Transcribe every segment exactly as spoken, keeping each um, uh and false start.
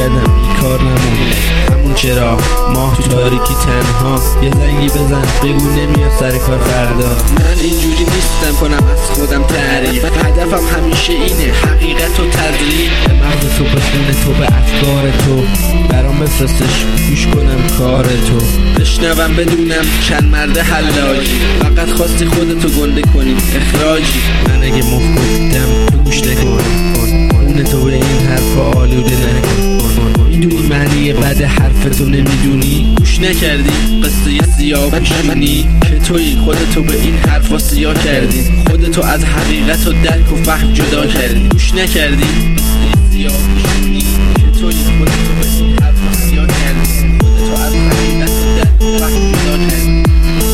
کردم بیکار نمونه. همون چرا ماه تو تاریکی تنها، یه زنگی بزن بگو نمیاد سر کار فردا. من اینجوری نیستم کنم از خودم تعریف، هدفم همیشه اینه حقیقت و تدریج. به مغز تو، به خون تو، به افکار تو، برام بفرستش گوش کنم کار تو. بشنوم بدونم چند مرد حلاجی، فقط خواستی خودتو گنده کنی اخراجی. من اگه مخ گفتم تو گوش نکن، اون تو به این حرفا آلوده نکن. میدونی معنی بد حرفتو نمیدونی، گوش نکردی قصه سیاه پوشونی که توی خودتو به این حرفا سیاه کردی. خودتو از حقیقت و درک و فهم جدا کردی. گوش نکردی قصه سیاه پوشونی که توی خودتو به این حرفا سیاه کردی. خودتو از حقیقت و درک و فهم جدا کردی.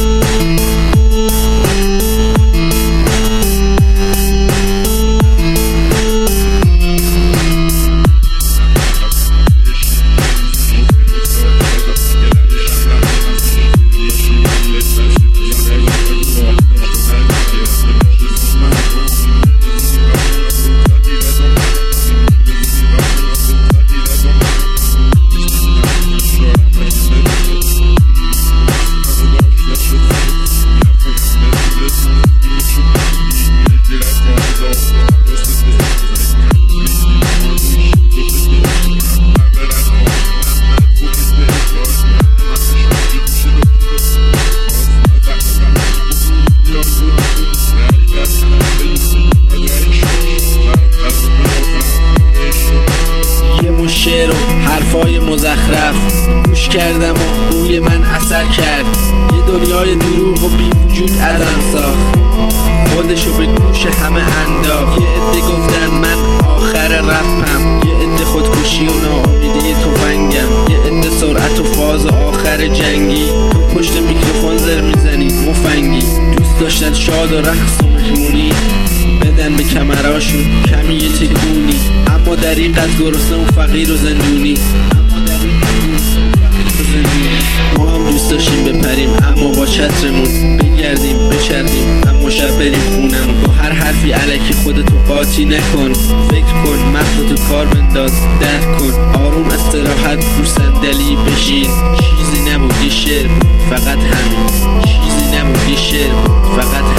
شعر و حرفای مزخرف گوش کردم و روی من اثر کرد. یه دنیای دروغ و بی وجود ازم ساخت، خودشو به گوش همه انداخت. یه عده گفتن من آخر رپم، یه عده خودکشی و ناامیدی تفنگم، یه عده سرعت و فاز آخر جنگی. تو پشت میکروفون زر میزنی مفنگی، دوست داشتن شاد و رقص و مهمونی بدن به کمراشون کمی یه تکونی. اما دریقت گرسنه و فقیر و زندونی. ما هم دوست داشتیم بپریم اما با چترمون، بگردیم بچرخیم اما شب بریم خونمون. با هر حرفی الکی خودتو قاطی نکن، فکر کن مغزتو کار بنداز درک کن. آروم استراحت رو صندلی بشین. چیزی نبود یه شعر بود فقط همین، چیزی نبود یه شعر بود فقط همین.